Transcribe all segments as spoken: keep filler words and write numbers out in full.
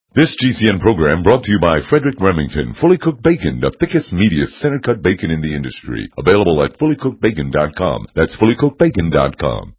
This G C N program brought to you by Frederick Remington, Fully Cooked Bacon, the thickest, meatiest, center-cut bacon in the industry. Available at fully cooked bacon dot com. That's fully cooked bacon dot com.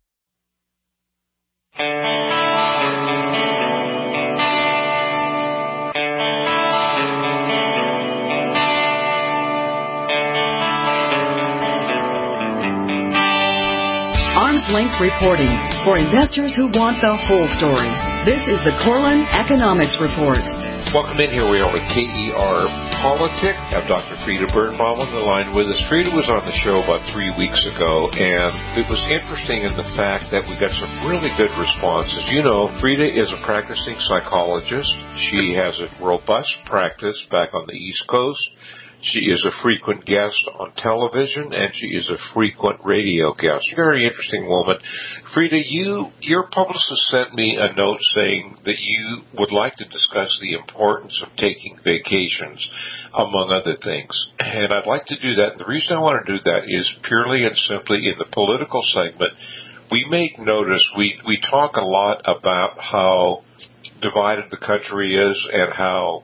Arm's Length Reporting for investors who want the whole story. This is the Corlin Economics Report. Welcome in. Here we are with K E R Politic. I have Doctor Frida Birnbaum on the line with us. Frida was on the show about three weeks ago, and it was interesting in the fact that we got some really good responses. You know, Frida is a practicing psychologist. She has a robust practice back on the East Coast. She is a frequent guest on television, and she is a frequent radio guest. Very interesting woman. Frida, you, your publicist sent me a note saying that you would like to discuss the importance of taking vacations, among other things. And I'd like to do that. And the reason I want to do that is purely and simply in the political segment. We make notice, we, we talk a lot about how divided the country is and how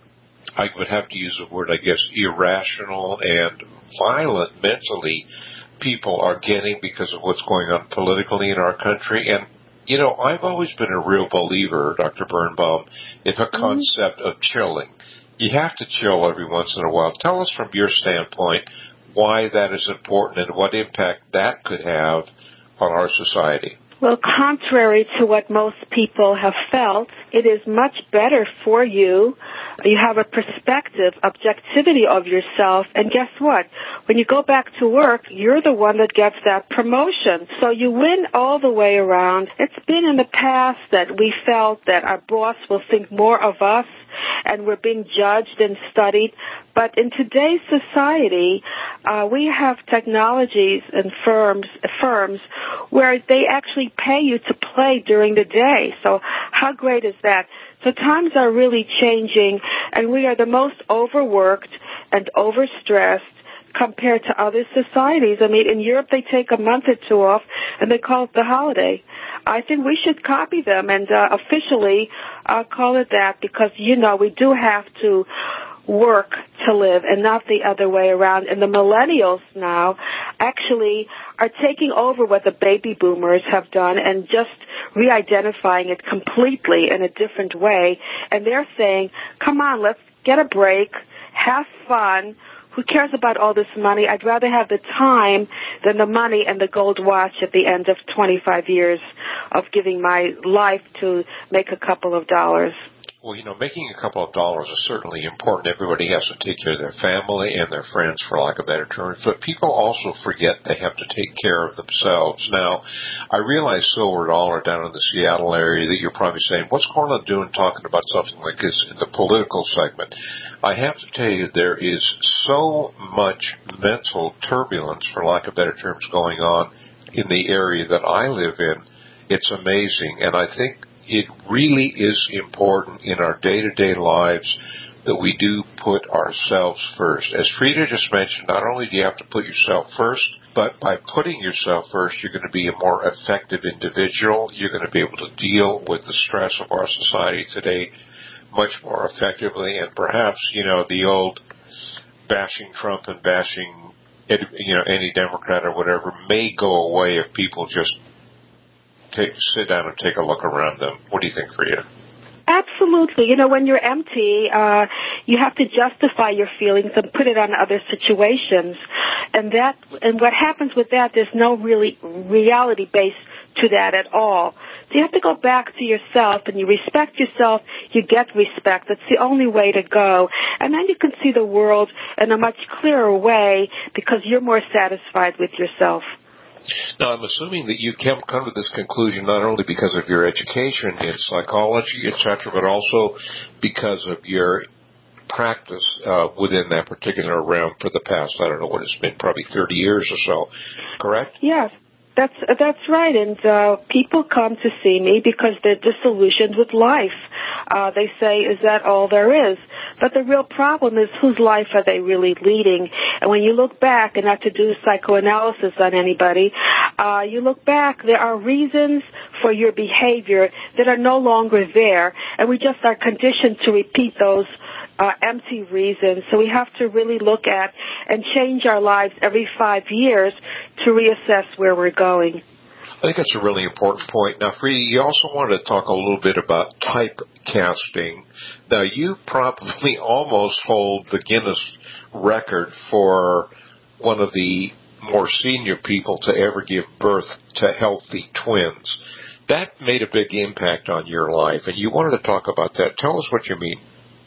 I would have to use the word, I guess, irrational and violent mentally people are getting because of what's going on politically in our country. And, you know, I've always been a real believer, Doctor Birnbaum, in the concept of chilling. You have to chill every once in a while. Tell us from your standpoint why that is important and what impact that could have on our society. Well, contrary to what most people have felt, it is much better for you. You have a perspective, objectivity of yourself, and guess what? When you go back to work, you're the one that gets that promotion. So you win all the way around. It's been in the past that we felt that our boss will think more of us and we're being judged and studied. But in today's society, uh, we have technologies and firms, firms where they actually pay you to play during the day. So how great is that? So times are really changing, and we are the most overworked and overstressed compared to other societies. I mean, in Europe, they take a month or two off, and they call it the holiday. I think we should copy them and uh, officially uh, call it that because, you know, we do have to work to live and not the other way around. And the millennials now actually are taking over what the baby boomers have done and just re-identifying it completely in a different way. And they're saying, come on, let's get a break, have fun. Who cares about all this money? I'd rather have the time than the money and the gold watch at the end of twenty-five years of giving my life to make a couple of dollars. Well, you know, making a couple of dollars is certainly important. Everybody has to take care of their family and their friends, for lack of better terms. But people also forget they have to take care of themselves. Now, I realize Silver Dollar down in the Seattle area that you're probably saying, what's Corlin doing talking about something like this in the political segment? I have to tell you, there is so much mental turbulence, for lack of better terms, going on in the area that I live in. It's amazing. And I think it really is important in our day-to-day lives that we do put ourselves first. As Frida just mentioned, not only do you have to put yourself first, but by putting yourself first, you're going to be a more effective individual. You're going to be able to deal with the stress of our society today much more effectively. And perhaps, you know, the old bashing Trump and bashing, you know, any Democrat or whatever may go away if people just Take, sit down and take a look around them. What do you think, Frida? Absolutely. You know, when you're empty, uh, you have to justify your feelings and put it on other situations. And that, and what happens with that, there's no really reality base to that at all. So you have to go back to yourself, and you respect yourself, you get respect. That's the only way to go. And then you can see the world in a much clearer way because you're more satisfied with yourself. Now, I'm assuming that you can come to this conclusion not only because of your education in psychology, et cetera, but also because of your practice uh, within that particular realm for the past, I don't know what it's been, probably thirty years or so, correct? Yes. That's that's right, and uh, people come to see me because they're disillusioned with life. Uh, they say, is that all there is? But the real problem is, whose life are they really leading? And when you look back, and not to do psychoanalysis on anybody, uh, you look back, there are reasons for your behavior that are no longer there, and we just are conditioned to repeat those uh, empty reasons. So we have to really look at and change our lives every five years to reassess where we're going. I think that's a really important point. Now, Frida, you also wanted to talk a little bit about typecasting. Now, you probably almost hold the Guinness record for one of the more senior people to ever give birth to healthy twins. That made a big impact on your life, and you wanted to talk about that. Tell us what you mean.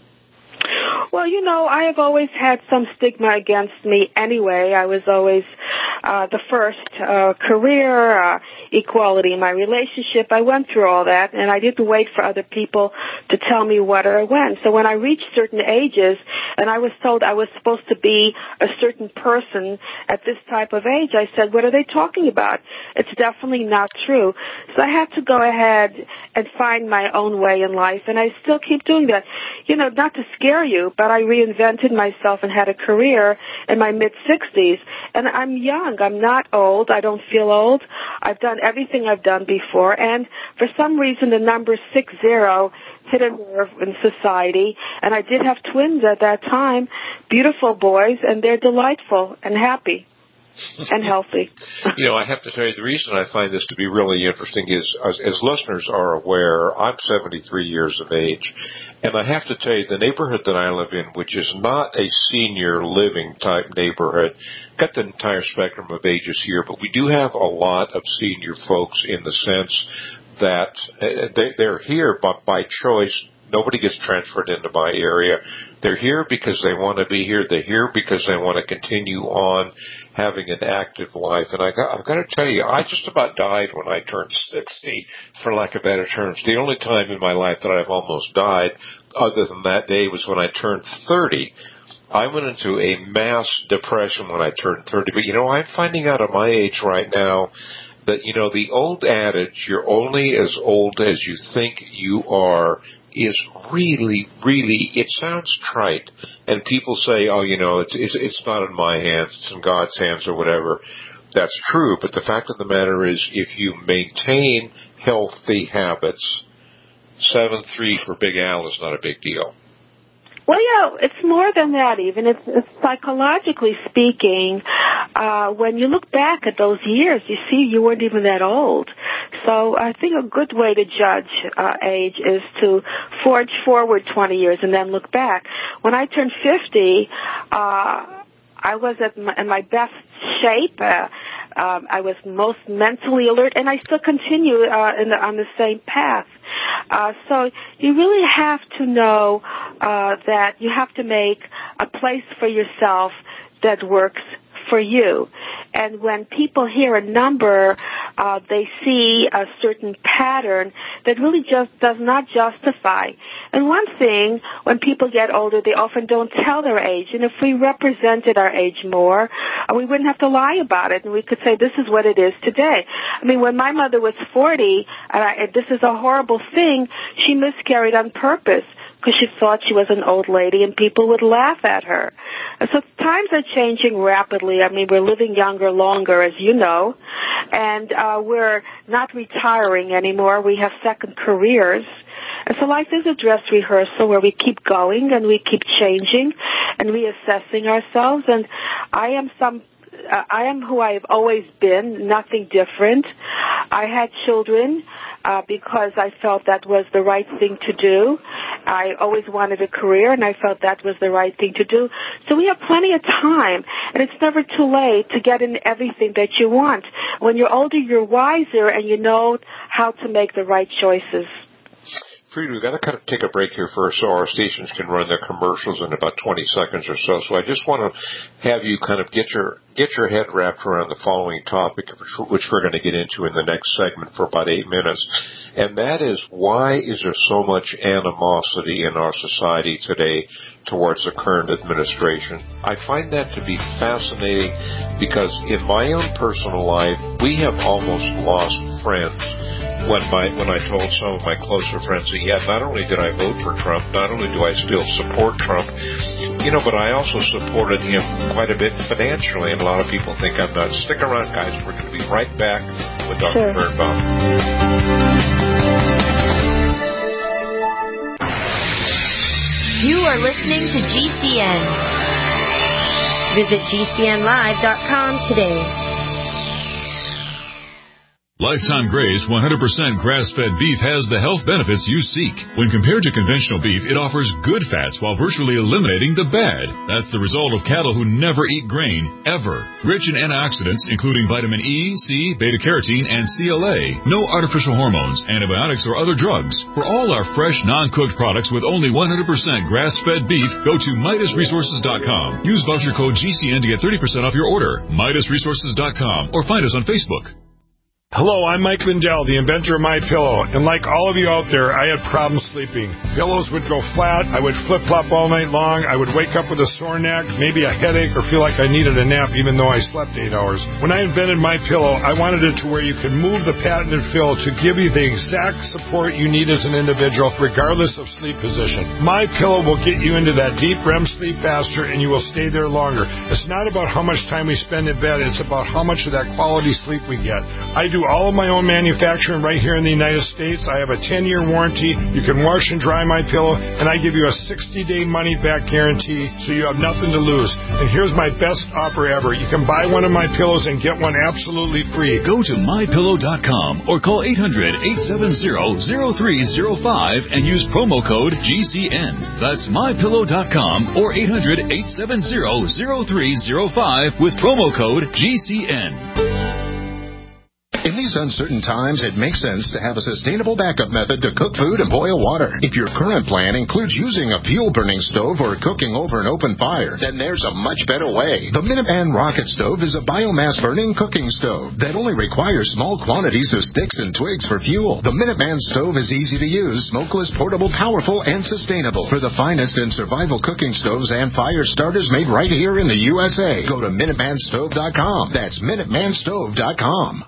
Well, you know, I have always had some stigma against me anyway. I was always uh, the first uh, career, uh, equality in my relationship. I went through all that, and I didn't wait for other people to tell me what or when. So when I reached certain ages, and I was told I was supposed to be a certain person at this type of age, I said, what are they talking about? It's definitely not true. So I had to go ahead and find my own way in life, and I still keep doing that. You know, not to scare you, but I reinvented myself and had a career in my mid-sixties. And I'm young. I'm not old. I don't feel old. I've done everything I've done before. And for some reason, the number six zero hit a nerve in society. And I did have twins at that time, beautiful boys, and they're delightful and happy. And healthy. You know, I have to tell you, the reason I find this to be really interesting is, as, as listeners are aware, I'm seventy-three years of age, and I have to tell you, the neighborhood that I live in, which is not a senior living type neighborhood, got the entire spectrum of ages here, but we do have a lot of senior folks in the sense that they, they're here but by choice. Nobody gets transferred into my area. They're here because they want to be here. They're here because they want to continue on having an active life. And I got, I've got to tell you, I just about died when I turned sixty, for lack of better terms. The only time in my life that I've almost died, other than that day, was when I turned thirty. I went into a mass depression when I turned thirty. But, you know, I'm finding out at my age right now that, you know, the old adage, you're only as old as you think you are, is really, really, it sounds trite. And people say, oh, you know, it's, it's it's not in my hands, it's in God's hands or whatever. That's true, but the fact of the matter is, if you maintain healthy habits, seven three for Big Al is not a big deal. Well, yeah, it's more than that even. It's, it's psychologically speaking, uh, when you look back at those years, you see you weren't even that old. So I think a good way to judge uh, age is to forge forward twenty years and then look back. When I turned fifty, uh, I was at my, in my best shape. Uh, um, I was most mentally alert, and I still continue uh, in the, on the same path. Uh, so you really have to know uh, that you have to make a place for yourself that works for you. And when people hear a number, uh, they see a certain pattern that really just does not justify. And one thing, when people get older, they often don't tell their age. And if we represented our age more, uh, we wouldn't have to lie about it. And we could say, this is what it is today. I mean, when my mother was forty, and I, this is a horrible thing, she miscarried on purpose, because she thought she was an old lady and people would laugh at her. And so times are changing rapidly. I mean, we're living younger longer, as you know, and uh, we're not retiring anymore. We have second careers. And so life is a dress rehearsal where we keep going and we keep changing and reassessing ourselves. And I am some Uh, I am who I've always been, nothing different. I had children uh, because I felt that was the right thing to do. I always wanted a career, and I felt that was the right thing to do. So we have plenty of time, and it's never too late to get in everything that you want. When you're older, you're wiser, and you know how to make the right choices. Frida, we've got to kind of take a break here first so our stations can run their commercials in about twenty seconds or so. So I just want to have you kind of get your get your head wrapped around the following topic, which we're going to get into in the next segment for about eight minutes. And that is, why is there so much animosity in our society today towards the current administration? I find that to be fascinating because in my own personal life, we have almost lost friends. When my when I told some of my closer friends that, yeah, not only did I vote for Trump, not only do I still support Trump, You know, but I also supported him quite a bit financially, and a lot of people think I'm nuts. Stick around, guys. We're going to be right back with Doctor Sure. Birnbaum. You are listening to G C N. Visit G C N live dot com today. Lifetime Grace one hundred percent grass-fed beef has the health benefits you seek. When compared to conventional beef, it offers good fats while virtually eliminating the bad. That's the result of cattle who never eat grain, ever. Rich in antioxidants, including vitamin E, C, beta-carotene, and C L A. No artificial hormones, antibiotics, or other drugs. For all our fresh, non-cooked products with only one hundred percent grass-fed beef, go to Midas Resources dot com. Use voucher code G C N to get thirty percent off your order. Midas Resources dot com, or find us on Facebook. Hello, I'm Mike Lindell, the inventor of MyPillow, and like all of you out there, I had problems sleeping. Pillows would go flat, I would flip-flop all night long, I would wake up with a sore neck, maybe a headache, or feel like I needed a nap even though I slept eight hours. When I invented MyPillow, I wanted it to where you could move the patented fill to give you the exact support you need as an individual, regardless of sleep position. MyPillow will get you into that deep R E M sleep faster, and you will stay there longer. It's not about how much time we spend in bed, it's about how much of that quality sleep we get. I do all of my own manufacturing right here in the United States. I have a ten-year warranty. You can wash and dry my pillow, and I give you a sixty-day money-back guarantee, so you have nothing to lose. And here's my best offer ever. You can buy one of my pillows and get one absolutely free. Go to my pillow dot com or call eight hundred, eight seven zero, zero three zero five and use promo code G C N. That's my pillow dot com or eight hundred, eight seven zero, zero three zero five with promo code G C N. In these uncertain times, it makes sense to have a sustainable backup method to cook food and boil water. If your current plan includes using a fuel-burning stove or cooking over an open fire, then there's a much better way. The Minuteman Rocket Stove is a biomass-burning cooking stove that only requires small quantities of sticks and twigs for fuel. The Minuteman Stove is easy to use, smokeless, portable, powerful, and sustainable. For the finest in survival cooking stoves and fire starters made right here in the U S A, go to Minuteman Stove dot com. That's Minuteman Stove dot com.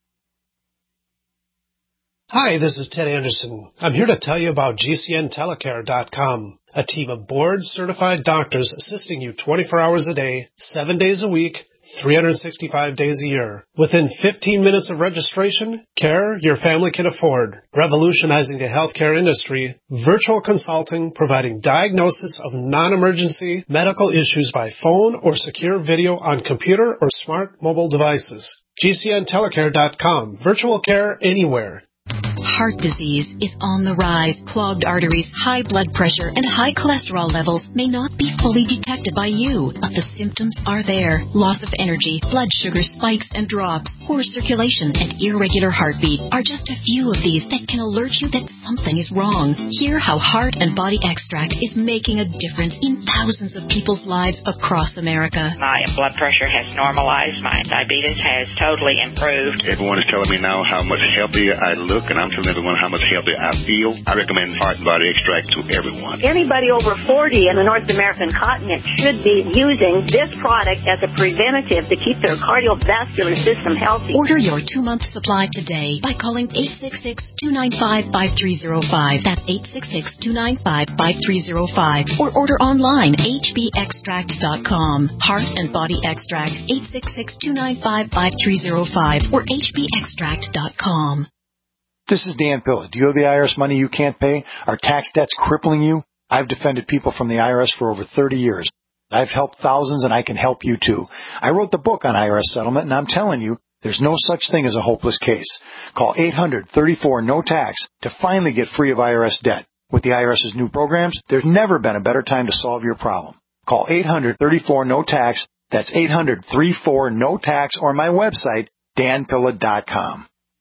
Hi, this is Ted Anderson. I'm here to tell you about G C N telecare dot com, a team of board-certified doctors assisting you twenty-four hours a day, seven days a week, three hundred sixty-five days a year. Within fifteen minutes of registration, care your family can afford. Revolutionizing the healthcare industry, virtual consulting providing diagnosis of non-emergency medical issues by phone or secure video on computer or smart mobile devices. G C N telecare dot com. Virtual care anywhere. Heart disease is on the rise. Clogged arteries, high blood pressure, and high cholesterol levels may not be fully detected by you, but the symptoms are there. Loss of energy, blood sugar spikes and drops, poor circulation, and irregular heartbeat are just a few of these that can alert you that something is wrong. Hear how Heart and Body Extract is making a difference in thousands of people's lives across America. My blood pressure has normalized. My diabetes has totally improved. Everyone is telling me now how much healthier I look, and I'm telling everyone how much healthier I feel. I recommend Heart and Body Extract to everyone. Anybody over forty in the North American continent should be using this product as a preventative to keep their cardiovascular system healthy. Order your two-month supply today by calling eight six six, two nine five, five three zero five. That's eight six six, two nine five, five three zero five. Or order online, H B extract dot com. Heart and Body Extract, eight six six, two nine five, five three zero five or H B extract dot com. This is Dan Pilla. Do you owe the I R S money you can't pay? Are tax debts crippling you? I've defended people from the I R S for over thirty years. I've helped thousands, and I can help you too. I wrote the book on I R S settlement, and I'm telling you, there's no such thing as a hopeless case. Call eight hundred, thirty-four, no tax to finally get free of I R S debt. With the IRS's new programs, there's never been a better time to solve your problem. Call eight hundred, thirty-four, no tax. That's eight hundred, thirty-four, no tax, or my website, dan pilla dot com.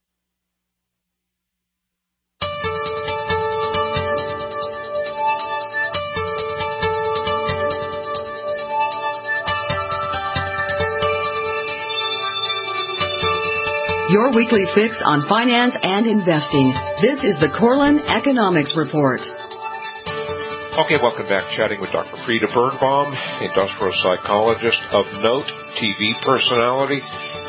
Your weekly fix on finance and investing. This is the Corlin Economics Report. Okay, welcome back. Chatting with Doctor Frida Birnbaum, industrial psychologist of note, T V personality,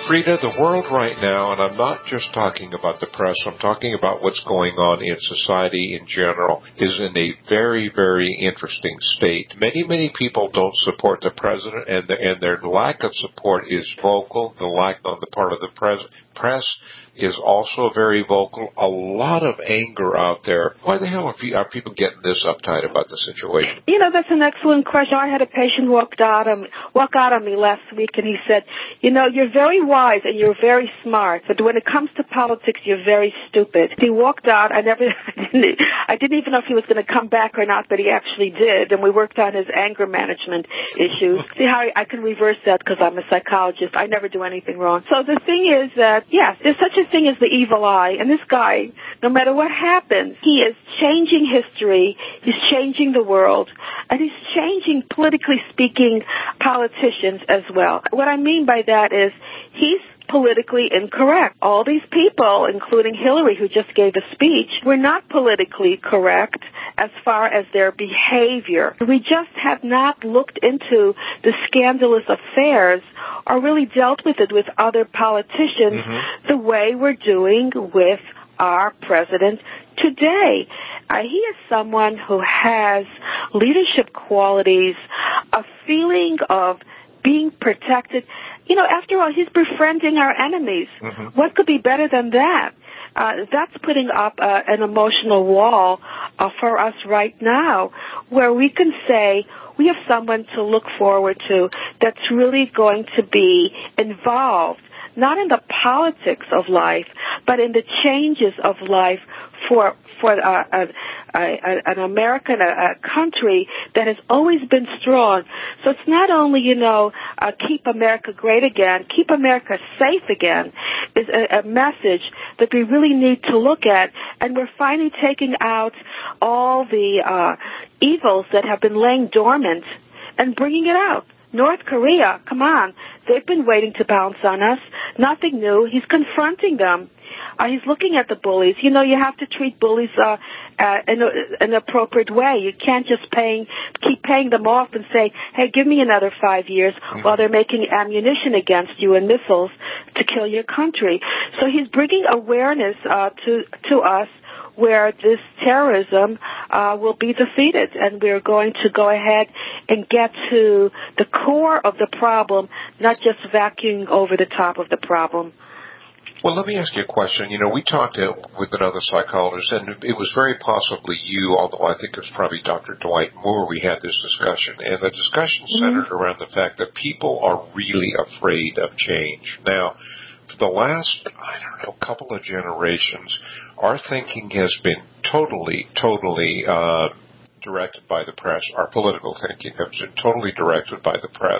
Frida, the world right now, and I'm not just talking about the press, I'm talking about what's going on in society in general, is in a very, very interesting state. Many, many people don't support the president, and, the, and their lack of support is vocal. The lack on the part of the pres- press is also very vocal. A lot of anger out there. Why the hell are, pe- are people getting this uptight about the situation? You know, that's an excellent question. I had a patient walk out on, walk out on me last week, and he said, you know, you're very wise and you're very smart, but when it comes to politics, you're very stupid. He walked out. I never, I didn't, I didn't even know if he was going to come back or not, but he actually did, and we worked on his anger management issues. See how I, I can reverse that because I'm a psychologist. I never do anything wrong. So the thing is that, yes, there's such a thing as the evil eye, and this guy, no matter what happens, he is changing history, he's changing the world, and he's changing, politically speaking, politicians as well. What I mean by that is he's politically incorrect. All these people, including Hillary, who just gave a speech, were not politically correct as far as their behavior. We just have not looked into the scandalous affairs or really dealt with it with other politicians mm-hmm. the way we're doing with our president today. Uh, he is someone who has leadership qualities, a feeling of being protected. You know, after all, he's befriending our enemies. Mm-hmm. What could be better than that? Uh, that's putting up uh, an emotional wall uh, for us right now where we can say we have someone to look forward to that's really going to be involved, not in the politics of life, but in the changes of life for for uh, a, a, a, an American, a, a country that has always been strong. So it's not only, you know, uh, keep America great again, keep America safe again is a, a message that we really need to look at. And we're finally taking out all the uh, evils that have been laying dormant and bringing it out. North Korea, come on, they've been waiting to bounce on us. Nothing new. He's confronting them. Uh, he's looking at the bullies. You know, you have to treat bullies uh, uh, in a, an appropriate way. You can't just paying, keep paying them off and say, hey, give me another five years mm-hmm. while they're making ammunition against you and missiles to kill your country. So he's bringing awareness uh, to to us where this terrorism uh, will be defeated, and we're going to go ahead and get to the core of the problem, not just vacuuming over the top of the problem. Well, let me ask you a question. You know, we talked uh, with another psychologist, and it was very possibly you, although I think it was probably Doctor Dwight Moore, we had this discussion. And the discussion centered mm-hmm. around the fact that people are really afraid of change. Now, for the last, I don't know, couple of generations, our thinking has been totally, totally uh, directed by the press. Our political thinking has been totally directed by the press.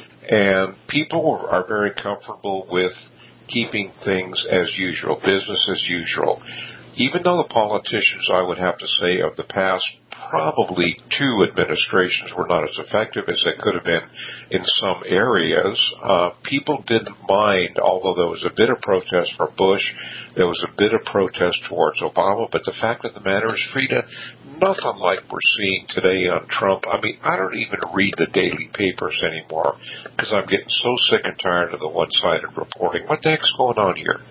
And people are very comfortable with keeping things as usual, business as usual. Even though the politicians, I would have to say, of the past probably two administrations were not as effective as they could have been in some areas, uh, people didn't mind, although there was a bit of protest for Bush, there was a bit of protest towards Obama, but the fact of the matter is, Frida, nothing like we're seeing today on Trump. I mean, I don't even read the daily papers anymore because I'm getting so sick and tired of the one-sided reporting. What the heck's going on here?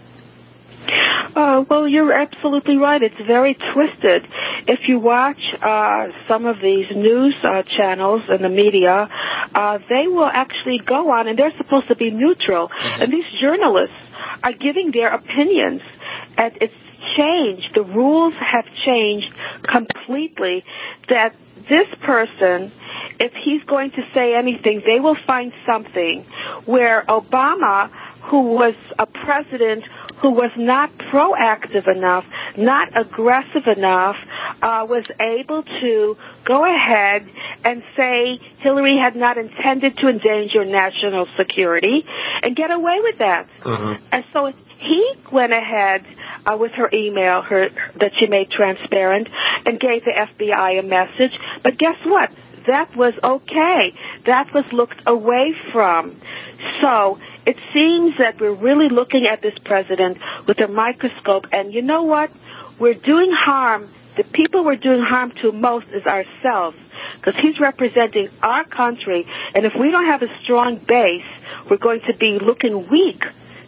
Uh, well, you're absolutely right. It's very twisted. If you watch uh, some of these news uh, channels in the media, uh, they will actually go on, and they're supposed to be neutral. Mm-hmm. And these journalists are giving their opinions, and it's changed. The rules have changed completely, that this person, if he's going to say anything, they will find something where Obama, who was a president who was not proactive enough, not aggressive enough, uh, was able to go ahead and say Hillary had not intended to endanger national security and get away with that. Mm-hmm. And so he went ahead uh, with her email her that she made transparent and gave the F B I a message. But guess what? That was okay. That was looked away from. So it seems that we're really looking at this president with a microscope, and you know what? We're doing harm. The people we're doing harm to most is ourselves, because he's representing our country, and if we don't have a strong base, we're going to be looking weak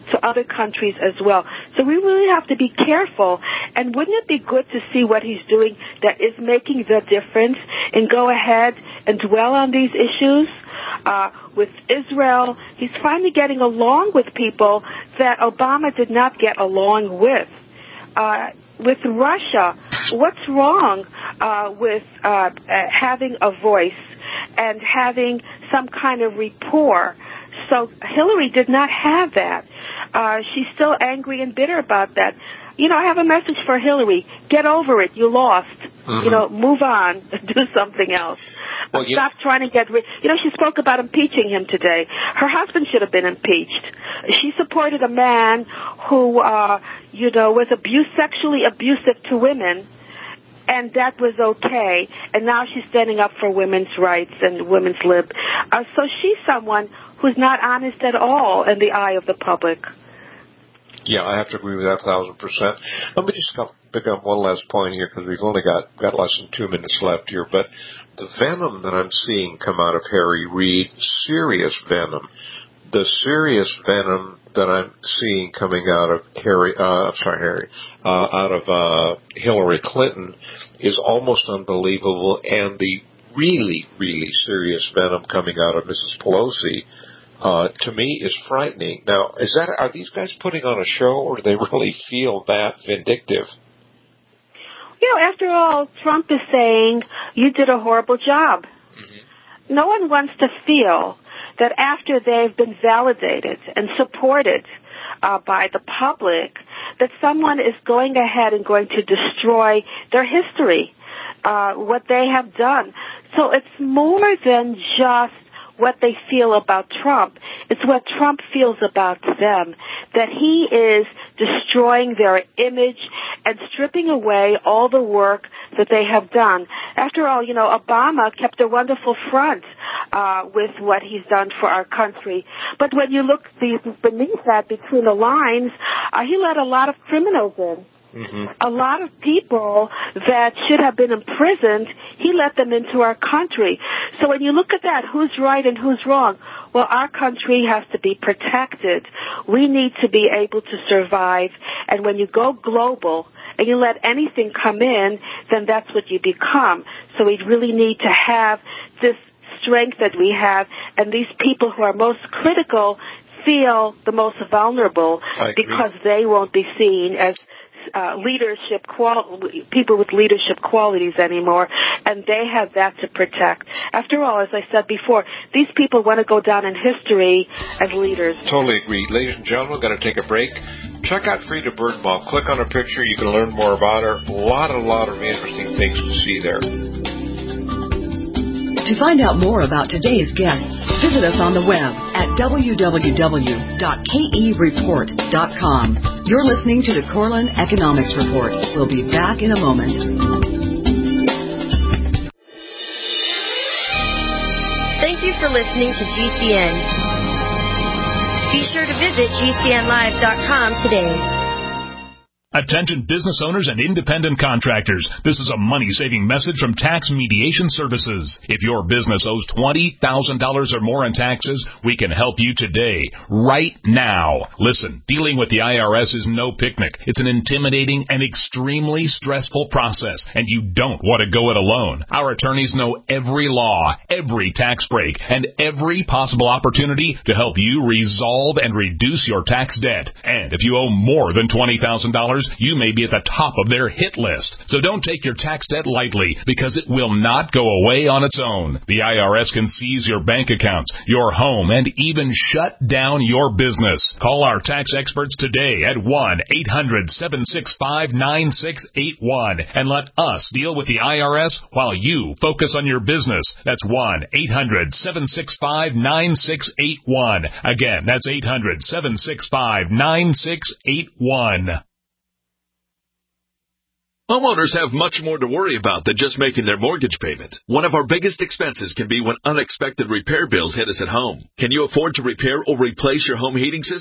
to other countries as well. So we really have to be careful. And wouldn't it be good to see what he's doing that is making the difference and go ahead and dwell on these issues? Uh, with Israel, he's finally getting along with people that Obama did not get along with. Uh, with Russia, what's wrong uh, with uh, uh, having a voice and having some kind of rapport? So Hillary did not have that. Uh, she's still angry and bitter about that. You know, I have a message for Hillary. Get over it. You lost. Mm-hmm. You know, move on. Do something else. Well, you... Stop trying to get rid. You know, she spoke about impeaching him today. Her husband should have been impeached. She supported a man who, uh, you know, was abuse, sexually abusive to women, and that was okay. And now she's standing up for women's rights and women's lib. Uh, so she's someone who's not honest at all in the eye of the public. Yeah, I have to agree with that a thousand percent. Let me just pick up one last point here because we've only got, got less than two minutes left here. But the venom that I'm seeing come out of Harry Reid, serious venom, the serious venom that I'm seeing coming out of Harry, uh, sorry, Harry, uh, out of uh, Hillary Clinton is almost unbelievable. And the really, really serious venom coming out of Missus Pelosi, Uh, to me, is frightening. Now, is that are these guys putting on a show, or do they really feel that vindictive? You know, after all, Trump is saying you did a horrible job. Mm-hmm. No one wants to feel that after they've been validated and supported uh, by the public, that someone is going ahead and going to destroy their history, uh, what they have done. So it's more than just what they feel about Trump. It's what Trump feels about them, that he is destroying their image and stripping away all the work that they have done. After all, you know, Obama kept a wonderful front uh, with what he's done for our country. But when you look beneath that, between the lines, uh, he let a lot of criminals in. Mm-hmm. A lot of people that should have been imprisoned, he let them into our country. So when you look at that, who's right and who's wrong? Well, our country has to be protected. We need to be able to survive. And when you go global and you let anything come in, then that's what you become. So we really need to have this strength that we have, and these people who are most critical feel the most vulnerable because they won't be seen as Uh, leadership qual- people with leadership qualities anymore, and they have that to protect. After all, as I said before, these people want to go down in history as leaders. Totally agree. Ladies and gentlemen, we're going to take a break. Check out Frida Birnbaum. Click on her picture. You can learn more about her. A lot, a lot of interesting things to see there. To find out more about today's guests, visit us on the web at w w w dot k e report dot com. You're listening to the Corlin Economics Report. We'll be back in a moment. Thank you for listening to G C N. Be sure to visit g c n live dot com today. Attention business owners and independent contractors. This is a money-saving message from Tax Mediation Services. If your business owes twenty thousand dollars or more in taxes, we can help you today, right now. Listen, dealing with the I R S is no picnic. It's an intimidating and extremely stressful process, and you don't want to go it alone. Our attorneys know every law, every tax break, and every possible opportunity to help you resolve and reduce your tax debt. And if you owe more than twenty thousand dollars, you may be at the top of their hit list. So don't take your tax debt lightly, because it will not go away on its own. The I R S can seize your bank accounts, your home, and even shut down your business. Call our tax experts today at one eight hundred seven six five nine six eight one and let us deal with the I R S while you focus on your business. That's one eight hundred seven six five nine six eight one. Again, that's eight hundred seven six five nine six eight one. Homeowners have much more to worry about than just making their mortgage payment. One of our biggest expenses can be when unexpected repair bills hit us at home. Can you afford to repair or replace your home heating system?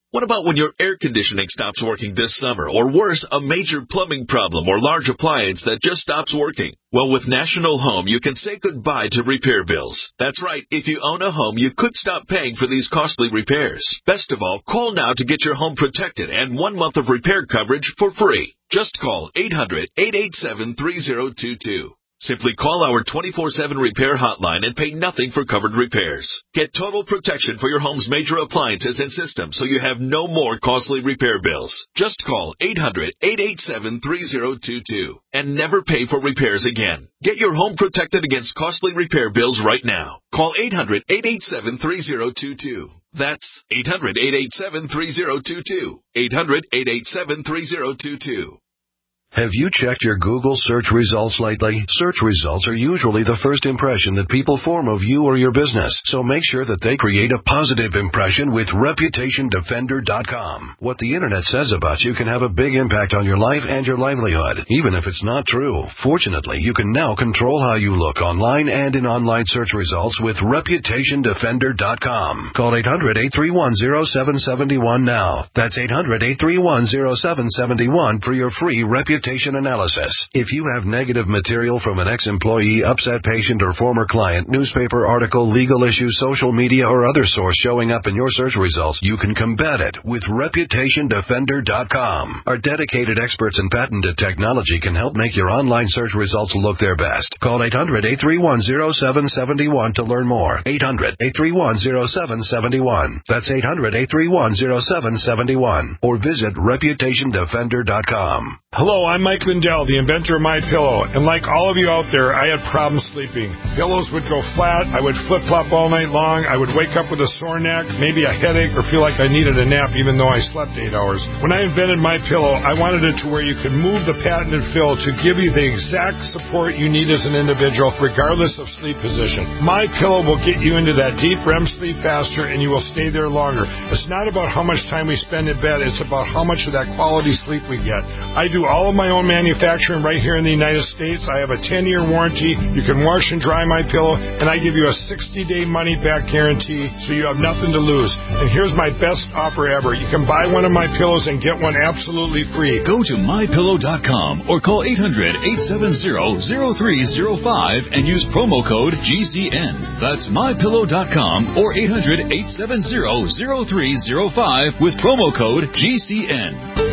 What about when your air conditioning stops working this summer? Or worse, a major plumbing problem or large appliance that just stops working? Well, with National Home, you can say goodbye to repair bills. That's right. If you own a home, you could stop paying for these costly repairs. Best of all, call now to get your home protected and one month of repair coverage for free. Just call eight hundred, eight eight seven, three zero two two. Simply call our twenty-four seven repair hotline and pay nothing for covered repairs. Get total protection for your home's major appliances and systems so you have no more costly repair bills. Just call eight hundred, eight eight seven, three zero two two and never pay for repairs again. Get your home protected against costly repair bills right now. Call eight hundred, eight eight seven, three zero two two. That's eight hundred, eight eight seven, three zero two two. eight hundred, eight eight seven, three zero two two. Have you checked your Google search results lately? Search results are usually the first impression that people form of you or your business, so make sure that they create a positive impression with Reputation Defender dot com. What the Internet says about you can have a big impact on your life and your livelihood, even if it's not true. Fortunately, you can now control how you look online and in online search results with Reputation Defender dot com. Call eight hundred, eight three one, zero seven seven one now. That's eight hundred, eight three one, zero seven seven one for your free Reputation analysis. If you have negative material from an ex-employee, upset patient, or former client, newspaper article, legal issue, social media, or other source showing up in your search results, you can combat it with Reputation Defender dot com. Our dedicated experts in patented technology can help make your online search results look their best. Call eight hundred, eight three one, zero seven seven one to learn more. eight hundred, eight three one, zero seven seven one. That's eight hundred, eight three one, zero seven seven one. Or visit Reputation Defender dot com. Hello, I'm Mike Lindell, the inventor of MyPillow, and like all of you out there, I had problems sleeping. Pillows would go flat, I would flip-flop all night long, I would wake up with a sore neck, maybe a headache, or feel like I needed a nap even though I slept eight hours. When I invented MyPillow, I wanted it to where you could move the patented fill to give you the exact support you need as an individual, regardless of sleep position. MyPillow will get you into that deep R E M sleep faster, and you will stay there longer. It's not about how much time we spend in bed, it's about how much of that quality sleep we get. I do all of my own manufacturing right here in the United States. I have a ten-year warranty. You can wash and dry my pillow, and I give you a sixty-day money-back guarantee, so you have nothing to lose. And here's my best offer ever. You can buy one of my pillows and get one absolutely free. Go to my pillow dot com or call eight hundred, eight seven zero, zero three zero five and use promo code G C N. That's my pillow dot com or eight hundred, eight seven zero, zero three zero five with promo code G C N.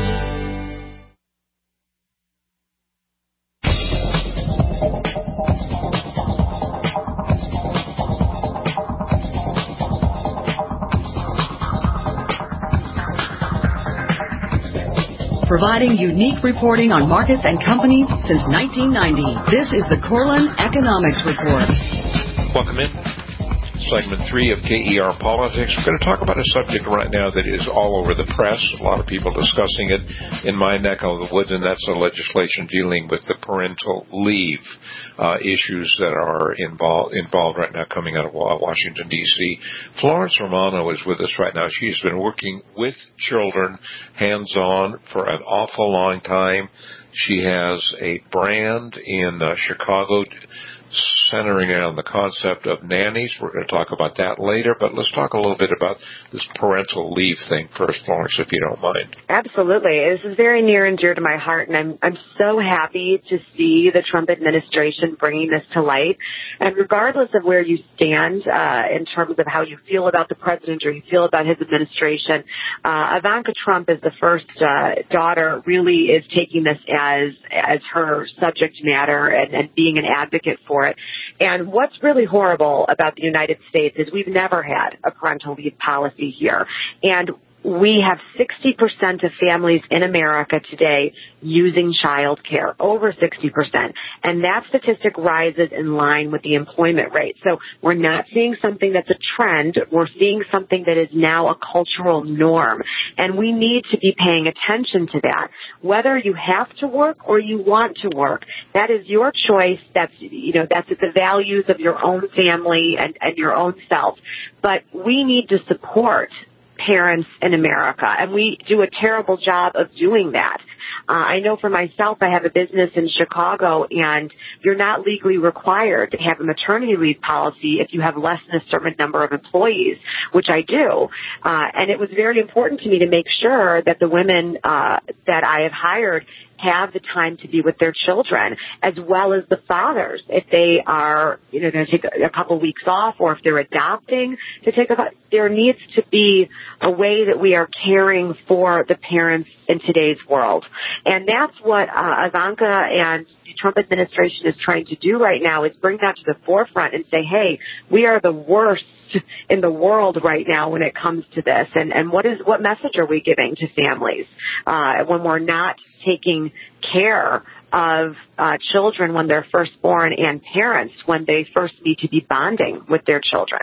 Providing unique reporting on markets and companies since nineteen ninety. This is the Corlin Economics Report. Welcome in. Segment three of K E R Politics. We're going to talk about a subject right now that is all over the press. A lot of people discussing it in my neck of the woods, and that's the legislation dealing with the parental leave uh, issues that are involved involved right now coming out of Washington, D C Florence Romano is with us right now. She's been working with children hands-on for an awful long time. She has a brand in uh, Chicago centering around the concept of nannies. We're going to talk about that later, but let's talk a little bit about this parental leave thing first, Florence, if you don't mind. Absolutely. This is very near and dear to my heart, and I'm I'm so happy to see the Trump administration bringing this to light. And regardless of where you stand uh, in terms of how you feel about the president or you feel about his administration, uh, Ivanka Trump, as the first uh, daughter, really is taking this as as her subject matter and, and being an advocate for it. And what's really horrible about the United States is we've never had a parental leave policy here. And we have sixty percent of families in America today using child care, over sixty percent. And that statistic rises in line with the employment rate. So we're not seeing something that's a trend. We're seeing something that is now a cultural norm. And we need to be paying attention to that. Whether you have to work or you want to work, that is your choice. That's, you know, that's the values of your own family and, and your own self. But we need to support parents in America, and we do a terrible job of doing that. Uh, I know for myself, I have a business in Chicago, and you're not legally required to have a maternity leave policy if you have less than a certain number of employees, which I do. Uh, and it was very important to me to make sure that the women uh, that I have hired have the time to be with their children, as well as the fathers. If they are, you know, going to take a couple weeks off, or if they're adopting to take a, there needs to be a way that we are caring for the parents in today's world. And that's what uh, Ivanka and the Trump administration is trying to do right now, is bring that to the forefront and say, hey, we are the worst in the world right now when it comes to this, and and what is what message are we giving to families uh, when we're not taking care of uh, children when they're first born, and parents when they first need to be bonding with their children?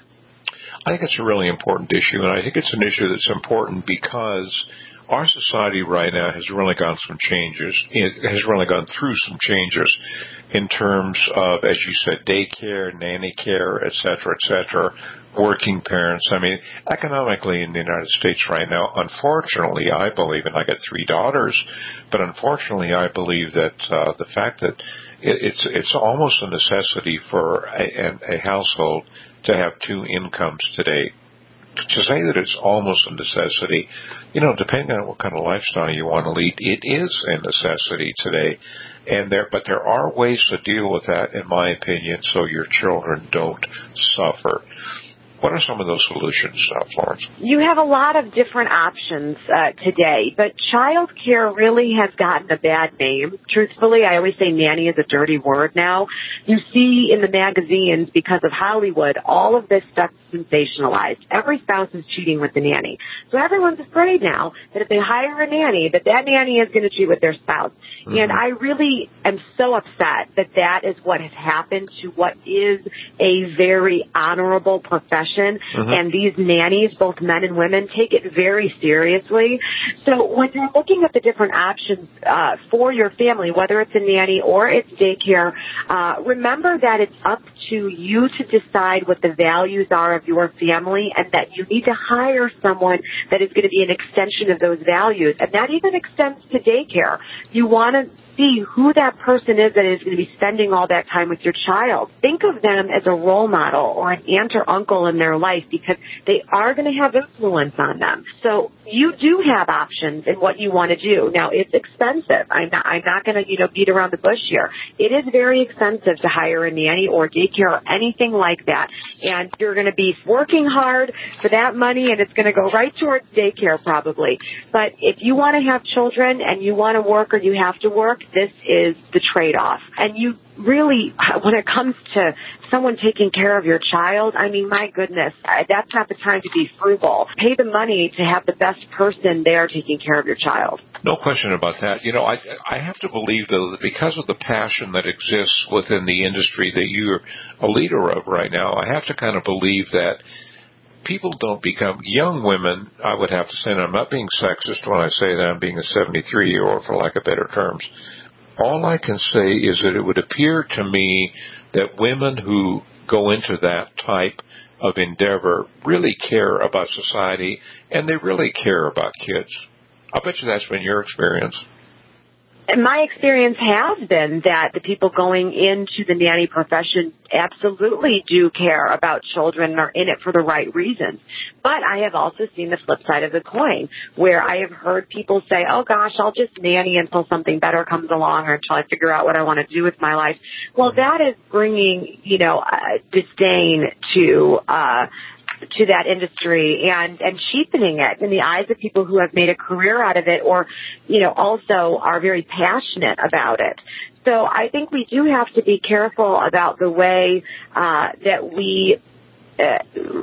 I think it's a really important issue, and I think it's an issue that's important because our society right now has really gone some changes. It has really gone through some changes in terms of, as you said, daycare, nanny care, et cetera, et cetera, working parents. I mean, economically in the United States right now, unfortunately, I believe, and I got three daughters, but unfortunately, I believe that uh, the fact that it, it's it's almost a necessity for a, a household to have two incomes today. To say that it's almost a necessity, you know, depending on what kind of lifestyle you want to lead, it is a necessity today. And there, but there are ways to deal with that, in my opinion, so your children don't suffer. What are some of those solutions, uh, Florence? You have a lot of different options uh, today, but child care really has gotten a bad name. Truthfully, I always say nanny is a dirty word now. You see in the magazines, because of Hollywood, all of this stuff sensationalized. Every spouse is cheating with the nanny. So everyone's afraid now that if they hire a nanny, that that nanny is going to cheat with their spouse. Mm-hmm. And I really am so upset that that is what has happened to what is a very honorable profession. Mm-hmm. And these nannies, both men and women, take it very seriously. So when you're looking at the different options uh, for your family, whether it's a nanny or it's daycare, uh, remember that it's up to you to decide what the values are of your family, and that you need to hire someone that is going to be an extension of those values. And that even extends to daycare. You want to see who that person is that is going to be spending all that time with your child. Think of them as a role model or an aunt or uncle in their life, because they are going to have influence on them. So you do have options in what you want to do. Now, it's expensive. I'm not, I'm not going to, you know, beat around the bush here. It is very expensive to hire a nanny or daycare or anything like that. And you're going to be working hard for that money, and it's going to go right towards daycare probably. But if you want to have children and you want to work or you have to work, this is the trade-off. And you really, when it comes to someone taking care of your child, I mean, my goodness, that's not the time to be frugal. Pay the money to have the best person there taking care of your child. No question about that. You know, I I have to believe, though, that because of the passion that exists within the industry that you're a leader of right now, I have to kind of believe that people don't become young women. I would have to say, and I'm not being sexist when I say that, I'm being a seventy-three-year-old, for lack of better terms. All I can say is that it would appear to me that women who go into that type of endeavor really care about society, and they really care about kids. I bet you that's been your experience. And my experience has been that the people going into the nanny profession absolutely do care about children and are in it for the right reasons. But I have also seen the flip side of the coin, where I have heard people say, oh, gosh, I'll just nanny until something better comes along or until I figure out what I want to do with my life. Well, that is bringing, you know, uh, disdain to uh to that industry and, and cheapening it in the eyes of people who have made a career out of it, or, you know, also are very passionate about it. So I think we do have to be careful about the way uh, that we uh,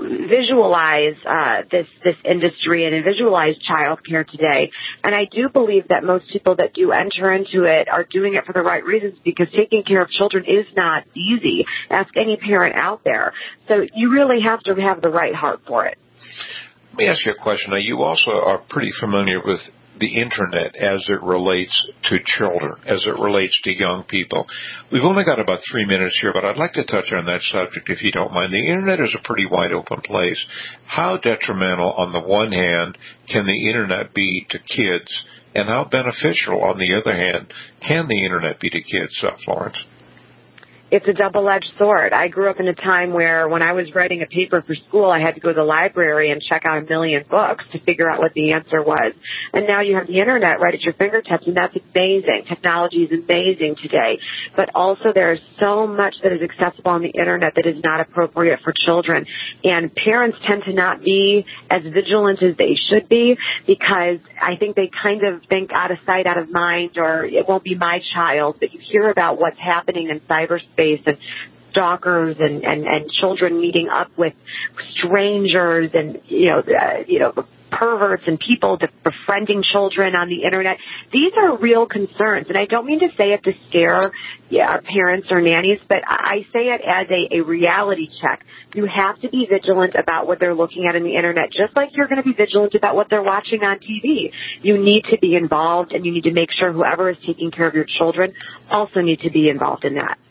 visualize uh, this this industry and visualize childcare today. And I do believe that most people that do enter into it are doing it for the right reasons, because taking care of children is not easy. Ask any parent out there. So you really have to have the right heart for it. Let me ask you a question. Now, you also are pretty familiar with the Internet as it relates to children, as it relates to young people. We've only got about three minutes here, but I'd like to touch on that subject if you don't mind. The Internet is a pretty wide open place. How detrimental, on the one hand, can the Internet be to kids, and how beneficial, on the other hand, can the Internet be to kids, uh, Florence? It's a double-edged sword. I grew up in a time where when I was writing a paper for school, I had to go to the library and check out a million books to figure out what the answer was. And now you have the Internet right at your fingertips, and that's amazing. Technology is amazing today. But also there is so much that is accessible on the Internet that is not appropriate for children. And parents tend to not be as vigilant as they should be because I think they kind of think out of sight, out of mind, or it won't be my child. But you hear about what's happening in cyberspace and stalkers and, and, and children meeting up with strangers and, you know, uh, you know, perverts and people befriending children on the Internet. These are real concerns. And I don't mean to say it to scare yeah, our parents or nannies, but I say it as a, a reality check. You have to be vigilant about what they're looking at in the Internet, just like you're going to be vigilant about what they're watching on T V. You need to be involved, and you need to make sure whoever is taking care of your children also need to be involved in that.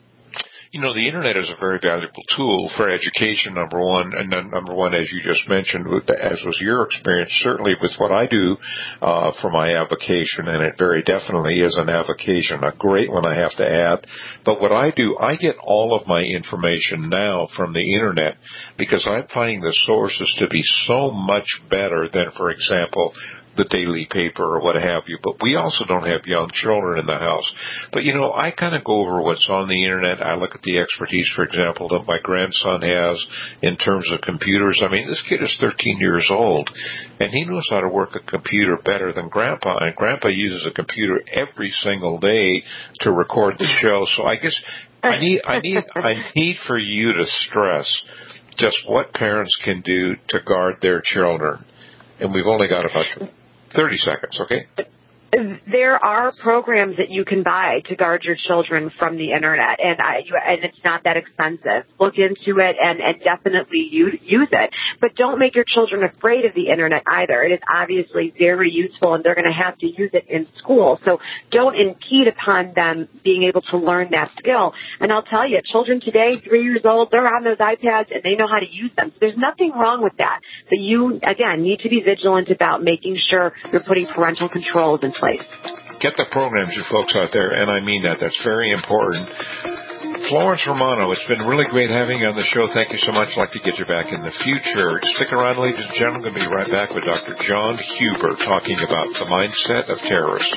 You know, the Internet is a very valuable tool for education, number one, and then number one, as you just mentioned, as was your experience, certainly with what I do uh, for my avocation, and it very definitely is an avocation, a great one I have to add. But what I do, I get all of my information now from the Internet because I'm finding the sources to be so much better than, for example, the daily paper or what have you. But we also don't have young children in the house. But, you know, I kind of go over what's on the Internet. I look at the expertise, for example, that my grandson has in terms of computers. I mean, this kid is thirteen years old, and he knows how to work a computer better than Grandpa. And Grandpa uses a computer every single day to record the show. So I guess I need, I need, I need for you to stress just what parents can do to guard their children. And we've only got about thirty seconds, okay? There are programs that you can buy to guard your children from the Internet, and I, and it's not that expensive. Look into it and, and definitely use, use it. But don't make your children afraid of the Internet either. It is obviously very useful, and they're going to have to use it in school. So don't impede upon them being able to learn that skill. And I'll tell you, children today, three years old, they're on those iPads, and they know how to use them. So there's nothing wrong with that. But you, again, need to be vigilant about making sure you're putting parental controls in place. Get the programs, you folks out there, and I mean that. That's very important. Florence Romano, it's been really great having you on the show. Thank you so much. I'd like to get you back in the future. Stick around, ladies and gentlemen. I'm going to be right back with Doctor John Huber talking about the mindset of terrorists.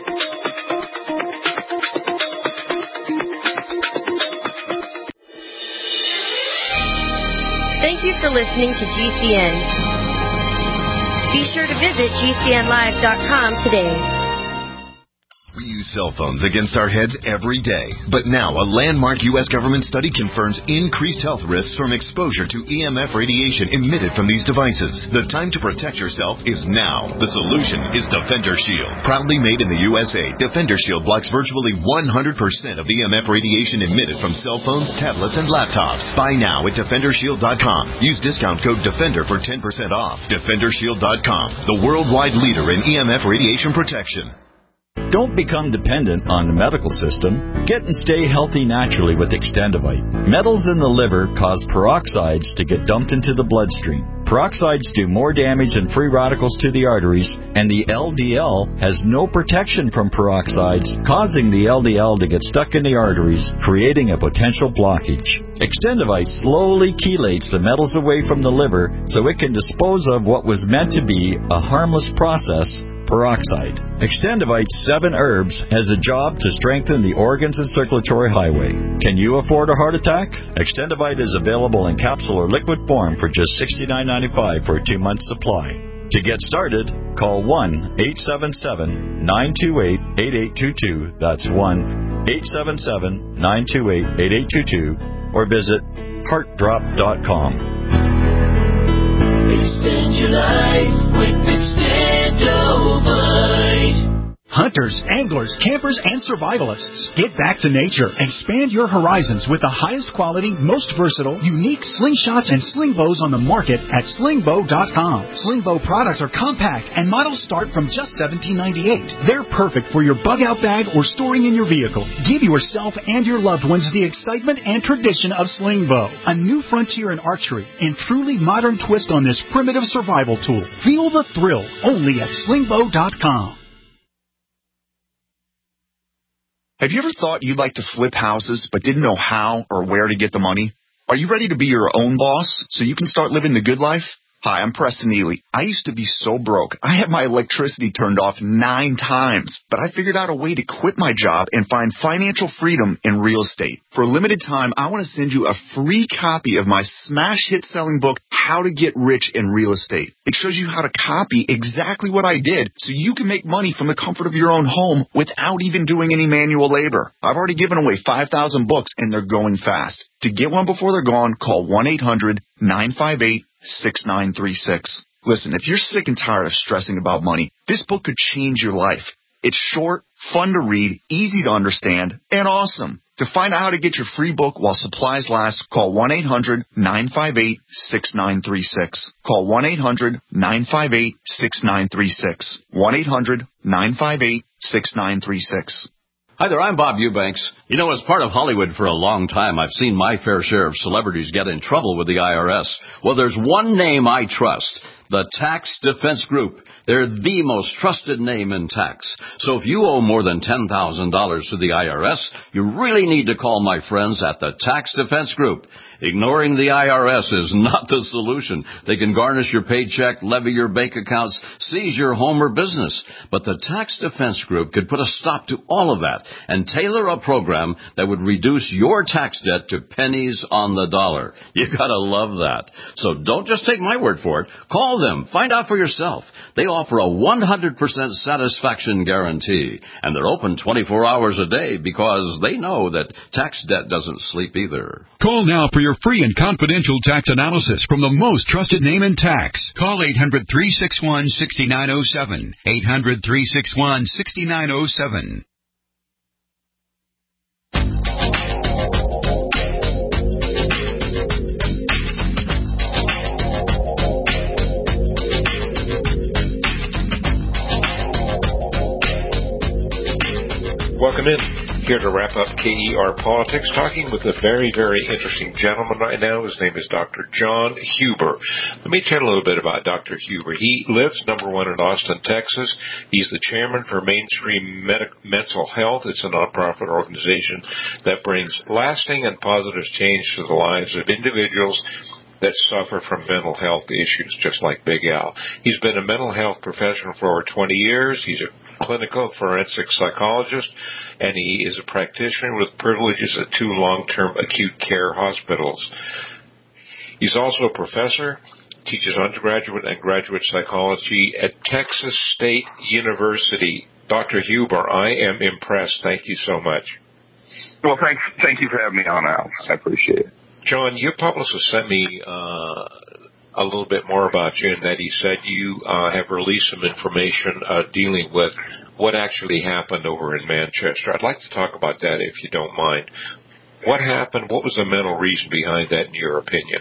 Thank you for listening to G C N. Be sure to visit G C N live dot com today. We use cell phones against our heads every day. But now a landmark U S government study confirms increased health risks from exposure to E M F radiation emitted from these devices. The time to protect yourself is now. The solution is Defender Shield. Proudly made in the U S A, Defender Shield blocks virtually one hundred percent of E M F radiation emitted from cell phones, tablets, and laptops. Buy now at Defender Shield dot com. Use discount code DEFENDER for ten percent off. Defender Shield dot com, the worldwide leader in E M F radiation protection. Don't become dependent on the medical system. Get and stay healthy naturally with Extendivite. Metals in the liver cause peroxides to get dumped into the bloodstream. Peroxides do more damage than free radicals to the arteries, and the L D L has no protection from peroxides, causing the L D L to get stuck in the arteries, creating a potential blockage. Extendivite slowly chelates the metals away from the liver so it can dispose of what was meant to be a harmless process, peroxide. Extendivite's seven herbs has a job to strengthen the organs and circulatory highway. Can you afford a heart attack? Extendivite is available in capsule or liquid form for just sixty-nine ninety-five for a two-month supply. To get started, call one eight seven seven, nine two eight, eight eight two two. That's one eight seven seven, nine two eight, eight eight two two, or visit heart drop dot com. Extend your life with Extendovite. hunters, anglers, campers, and survivalists. Get back to nature. Expand your horizons with the highest quality, most versatile, unique slingshots and sling bows on the market at sling bow dot com. Sling bow products are compact and models start from just seventeen ninety-eight. They're perfect for your bug-out bag or storing in your vehicle. Give yourself and your loved ones the excitement and tradition of sling bow, a new frontier in archery and truly modern twist on this primitive survival tool. Feel the thrill only at sling bow dot com. Have you ever thought you'd like to flip houses but didn't know how or where to get the money? Are you ready to be your own boss so you can start living the good life? Hi, I'm Preston Neely. I used to be so broke. I had my electricity turned off nine times, but I figured out a way to quit my job and find financial freedom in real estate. For a limited time, I want to send you a free copy of my smash hit selling book, How to Get Rich in Real Estate. It shows you how to copy exactly what I did so you can make money from the comfort of your own home without even doing any manual labor. I've already given away five thousand books and they're going fast. To get one before they're gone, call one eight hundred nine five eight six nine three six. Listen, if you're sick and tired of stressing about money, this book could change your life. It's short, fun to read, easy to understand, and awesome. To find out how to get your free book while supplies last, call one eight hundred nine five eight six nine three six. Call one eight hundred nine five eight six nine three six. one eight hundred nine five eight six nine three six. Hi there, I'm Bob Eubanks. You know, as part of Hollywood for a long time, I've seen my fair share of celebrities get in trouble with the I R S. Well, there's one name I trust, the Tax Defense Group. They're the most trusted name in tax. So if you owe more than ten thousand dollars to the I R S, you really need to call my friends at the Tax Defense Group. Ignoring the I R S is not the solution. They can garnish your paycheck, levy your bank accounts, seize your home or business. But the Tax Defense Group could put a stop to all of that and tailor a program that would reduce your tax debt to pennies on the dollar. You gotta love that. So don't just take my word for it. Call them. Find out for yourself. They offer a one hundred percent satisfaction guarantee. And they're open twenty-four hours a day because they know that tax debt doesn't sleep either. Call now for your free and confidential tax analysis from the most trusted name in tax. Call eight hundred three six one six nine zero seven. eight hundred three six one six nine zero seven. Welcome in. Here to wrap up K E R Politics, talking with a very, very interesting gentleman right now. His name is Doctor John Huber. Let me tell you a little bit about Doctor Huber. He lives, number one, in Austin, Texas. He's the chairman for Mainstream Medi- Mental Health. It's a nonprofit organization that brings lasting and positive change to the lives of individuals that suffer from mental health issues, just like Big Al. He's been a mental health professional for over twenty years. He's a clinical forensic psychologist, and he is a practitioner with privileges at two long-term acute care hospitals. He's also a professor, teaches undergraduate and graduate psychology at Texas State University. Doctor Huber, I am impressed. Thank you so much. Well, thanks. Thank you for having me on, Al. I appreciate it. John, your publicist sent me uh, a little bit more about you, in that he said you uh, have released some information uh, dealing with what actually happened over in Manchester. I'd like to talk about that, if you don't mind. What happened? What was the mental reason behind that, in your opinion?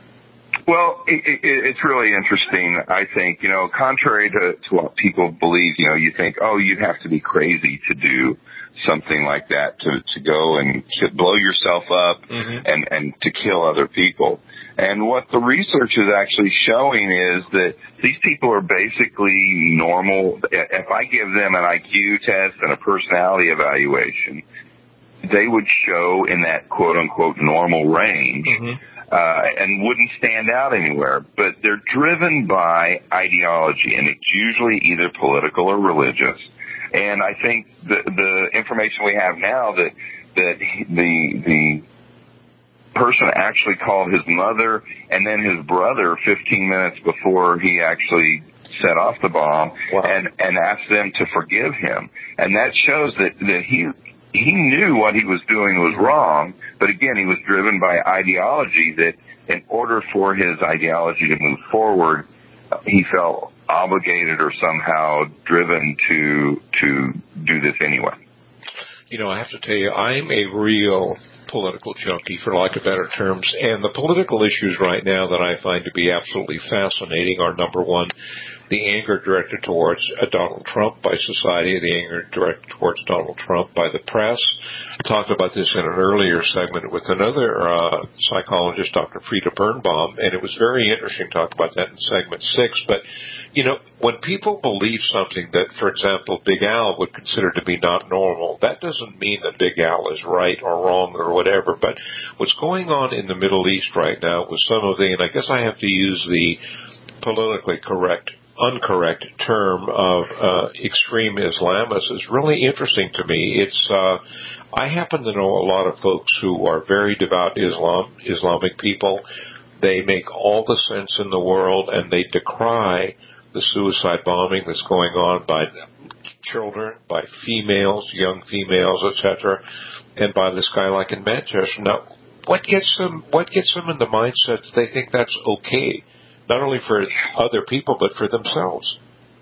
Well, it, it, it's really interesting. I think, you know, contrary to, to what people believe, you know, you think, oh, you'd have to be crazy to do something like that, to, to go and to blow yourself up mm-hmm. and, and to kill other people. And what the research is actually showing is that these people are basically normal. If I give them an I Q test and a personality evaluation, they would show in that quote-unquote normal range mm-hmm. uh, and wouldn't stand out anywhere. But they're driven by ideology, and it's usually either political or religious. And I think the, the information we have now that that the the person actually called his mother and then his brother fifteen minutes before he actually set off the bomb wow. and, and asked them to forgive him. And that shows that, that he he knew what he was doing was wrong, but again, he was driven by ideology that in order for his ideology to move forward, he felt obligated or somehow driven to to do this anyway. You know, I have to tell you, I'm a real political junkie, for lack of better terms, and the political issues right now that I find to be absolutely fascinating are, number one, the anger directed towards uh, Donald Trump by society, the anger directed towards Donald Trump by the press. I talked about this in an earlier segment with another uh, psychologist, Doctor Frida Birnbaum, and it was very interesting to talk about that in segment six. But, you know, when people believe something that, for example, Big Al would consider to be not normal, that doesn't mean that Big Al is right or wrong or whatever. But what's going on in the Middle East right now with some of the, and I guess I have to use the politically correct uncorrect term of uh, extreme Islamists is really interesting to me. It's uh, I happen to know a lot of folks who are very devout Islam Islamic people. They make all the sense in the world, and they decry the suicide bombing that's going on by children, by females, young females, et cetera, and by this guy like in Manchester. Now, what gets them? What gets them in the mindset that they think that's okay? Not only for other people, but for themselves.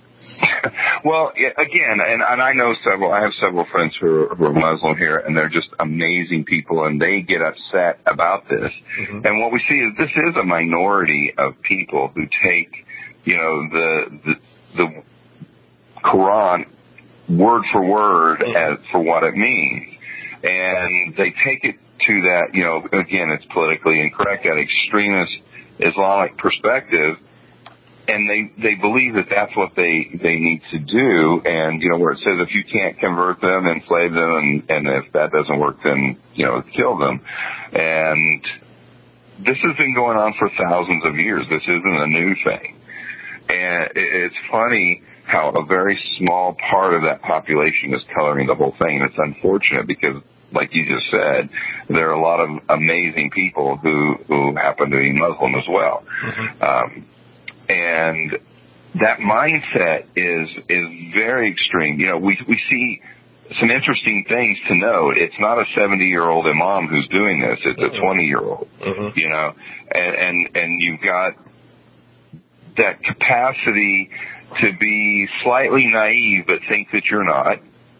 Well, again, and, and I know several, I have several friends who are, who are Muslim here, and they're just amazing people, and they get upset about this. Mm-hmm. And what we see is this is a minority of people who take, you know, the, the, the Quran word for word mm-hmm. as for what it means. And they take it to that, you know, again, it's politically incorrect, that extremist Islamic perspective, and they they believe that that's what they they need to do. And you know, where it says if you can't convert them, enslave them, and and if that doesn't work, then you know, kill them. And this has been going on for thousands of years. This isn't a new thing. And it's funny how a very small part of that population is coloring the whole thing. And it's unfortunate because, like you just said, there are a lot of amazing people who, who happen to be Muslim as well. Mm-hmm. Um, and that mindset is, is very extreme. You know, we, we see some interesting things to note. It's not a seventy-year-old imam who's doing this. It's mm-hmm. a twenty-year-old, mm-hmm. you know, and, and, and you've got that capacity to be slightly naive but think that you're not,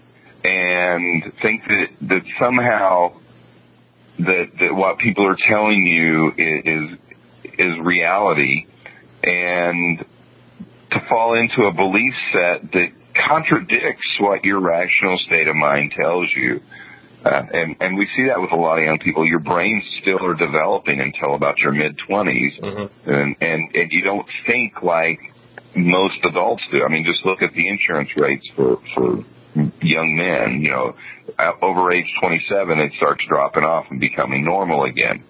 and think that, that somehow that, that what people are telling you is, is reality, and to fall into a belief set that contradicts what your rational state of mind tells you. Uh, and, and we see that with a lot of young people. Your brains still are developing until about your mid-twenties, mm-hmm. and, and, and you don't think like most adults do. I mean, just look at the insurance rates for, for young men. You know, over age twenty-seven, it starts dropping off and becoming normal again.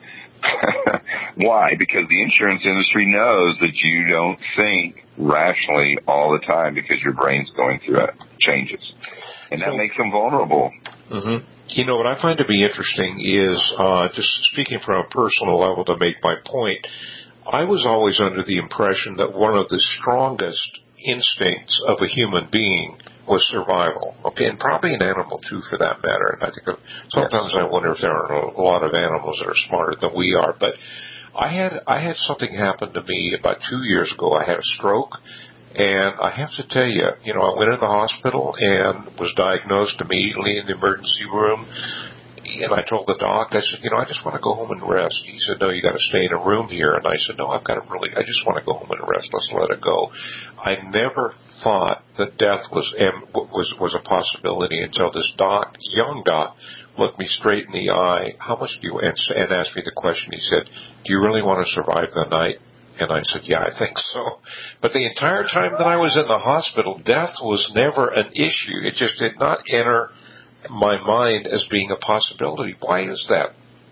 Why? Because the insurance industry knows that you don't think rationally all the time because your brain's going through changes. And that so, makes them vulnerable. Mm-hmm. You know, what I find to be interesting is, uh, just speaking from a personal level to make my point, I was always under the impression that one of the strongest instincts of a human being was survival. Okay, and probably an animal too, for that matter. And I think of, sometimes I wonder if there are a lot of animals that are smarter than we are. But I had I had something happen to me about two years ago. I had a stroke, and I have to tell you, you know, I went in the hospital and was diagnosed immediately in the emergency room. And I told the doc, I said, you know, I just want to go home and rest. He said, no, you got to stay in a room here. And I said, no, I've got to really, I just want to go home and rest. Let's let it go. I never thought that death was was was a possibility until this doc, young doc, looked me straight in the eye. How much do you, and, and asked me the question. He said, do you really want to survive the night? And I said, yeah, I think so. But the entire time that I was in the hospital, death was never an issue. It just did not enter my mind as being a possibility. Why is that?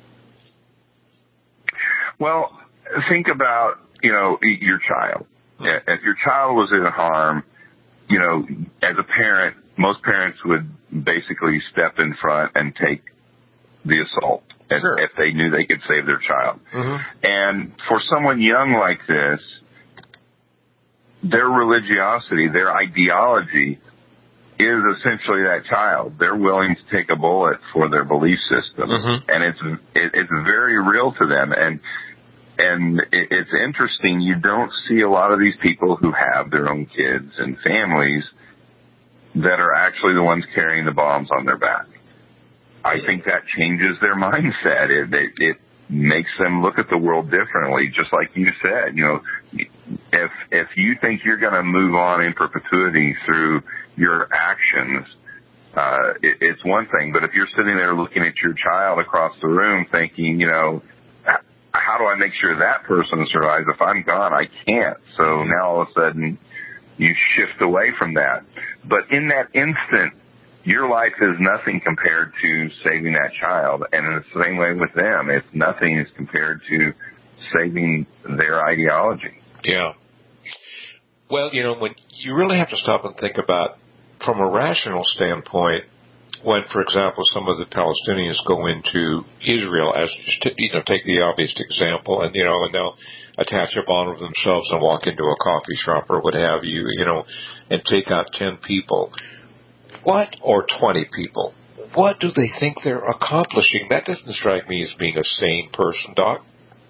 Well, think about, you know, your child. If your child was in harm, you know, as a parent, most parents would basically step in front and take the assault if, sure. if they knew they could save their child. Mm-hmm. And for someone young like this, their religiosity, their ideology is essentially that child. They're willing to take a bullet for their belief system, mm-hmm. and it's it, it's very real to them. And and it's interesting. You don't see a lot of these people who have their own kids and families that are actually the ones carrying the bombs on their back. I think that changes their mindset. It, it, it makes them look at the world differently, just like you said. You know, if if you think you're going to move on in perpetuity through your actions, uh, it, it's one thing. But if you're sitting there looking at your child across the room thinking, you know, how do I make sure that person survives? If I'm gone, I can't. So now all of a sudden you shift away from that. But in that instant, your life is nothing compared to saving that child. And in the same way with them, it's nothing as compared to saving their ideology. Yeah. Well, you know, when you really have to stop and think about, from a rational standpoint, when, for example, some of the Palestinians go into Israel, as you know, take the obvious example, and you know, and they'll attach a bomb to themselves and walk into a coffee shop or what have you, you know, and take out ten people. What, or twenty people, what do they think they're accomplishing? That doesn't strike me as being a sane person, Doc.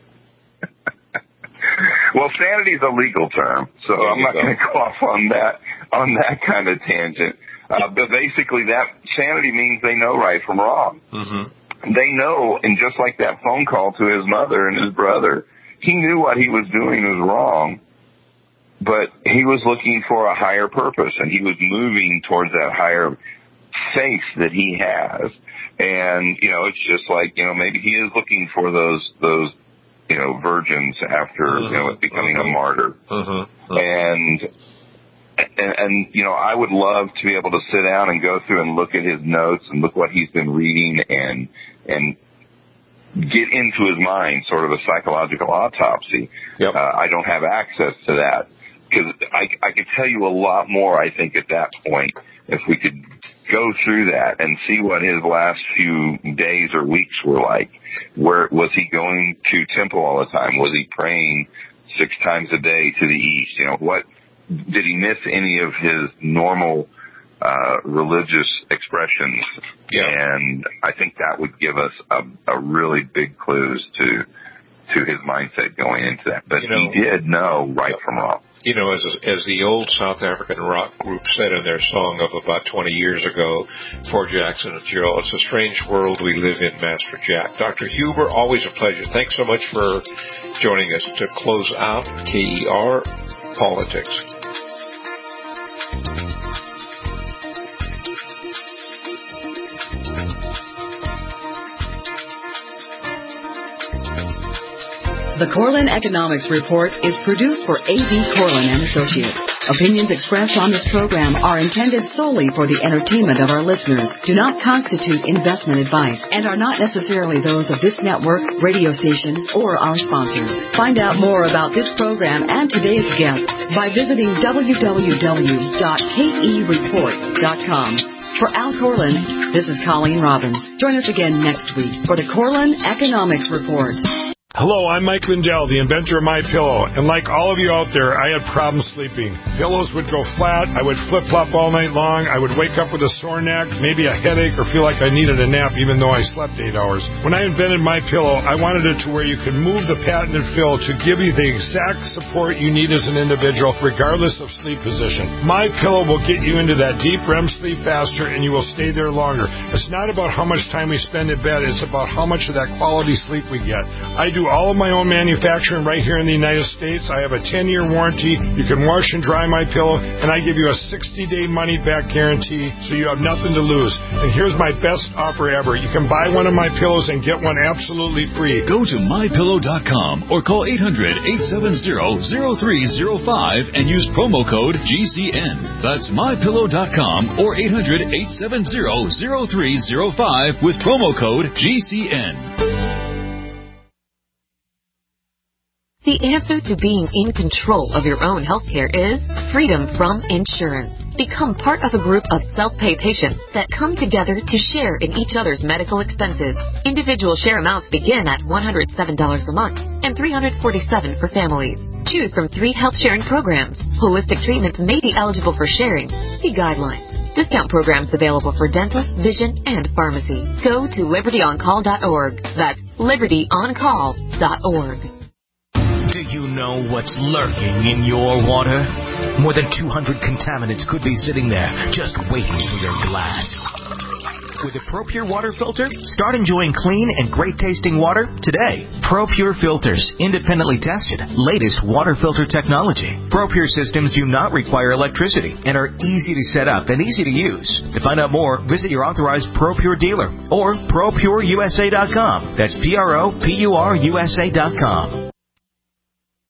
Well, sanity is a legal term, so there I'm not going to go off on that on that kind of tangent. Uh, but basically, that sanity means they know right from wrong. Mm-hmm. They know, and just like that phone call to his mother and his brother, he knew what he was doing was wrong. But he was looking for a higher purpose, and he was moving towards that higher faith that he has. And, you know, it's just like, you know, maybe he is looking for those, those, you know, virgins after, mm-hmm. you know, becoming mm-hmm. a martyr. Mm-hmm. And, and, and, you know, I would love to be able to sit down and go through and look at his notes and look what he's been reading and, and, get into his mind sort of a psychological autopsy. Yep. Uh, I don't have access to that. Because I, I could tell you a lot more, I think, at that point, if we could go through that and see what his last few days or weeks were like. Where was he going to temple all the time? Was he praying six times a day to the east? You know, what did he miss any of his normal uh religious expressions? Yeah. And I think that would give us a, a really big clues to to his mindset going into that. But you know, he did know right from wrong. You know, as as the old South African rock group said in their song of about twenty years ago, for Jackson and Jill, it's a strange world we live in, Master Jack. Doctor Huber, always a pleasure. Thanks so much for joining us to close out K E R Politics. The Corlin Economics Report is produced for A B. Corlin and Associates. Opinions expressed on this program are intended solely for the entertainment of our listeners, do not constitute investment advice, and are not necessarily those of this network, radio station, or our sponsors. Find out more about this program and today's guest by visiting w w w dot k e report dot com. For Al Corlin, this is Colleen Robbins. Join us again next week for the Corlin Economics Report. Hello, I'm Mike Lindell, the inventor of MyPillow, and like all of you out there, I had problems sleeping. Pillows would go flat, I would flip-flop all night long, I would wake up with a sore neck, maybe a headache, or feel like I needed a nap even though I slept eight hours. When I invented MyPillow, I wanted it to where you could move the patented fill to give you the exact support you need as an individual, regardless of sleep position. MyPillow will get you into that deep R E M sleep faster, and you will stay there longer. It's not about how much time we spend in bed, it's about how much of that quality sleep we get. I do all of my own manufacturing right here in the United States. I have a ten-year warranty. You can wash and dry my pillow, and I give you a sixty-day money-back guarantee, so you have nothing to lose. And here's my best offer ever. You can buy one of my pillows and get one absolutely free. Go to my pillow dot com or call eight hundred, eight seven zero, zero three zero five and use promo code G C N. That's my pillow dot com or eight hundred, eight seven zero, zero three zero five with promo code G C N. The answer to being in control of your own healthcare is freedom from insurance. Become part of a group of self-pay patients that come together to share in each other's medical expenses. Individual share amounts begin at one hundred seven dollars a month and three hundred forty-seven dollars for families. Choose from three health sharing programs. Holistic treatments may be eligible for sharing. See guidelines. Discount programs available for dental, vision, and pharmacy. Go to liberty on call dot org. That's liberty on call dot org. know what's lurking in your water? More than two hundred contaminants could be sitting there, just waiting for your glass. With a ProPure water filter, start enjoying clean and great-tasting water today. ProPure filters, independently tested, latest water filter technology. ProPure systems do not require electricity and are easy to set up and easy to use. To find out more, visit your authorized ProPure dealer or Pro Pure U S A dot com. That's P R O P U R U S A dot com.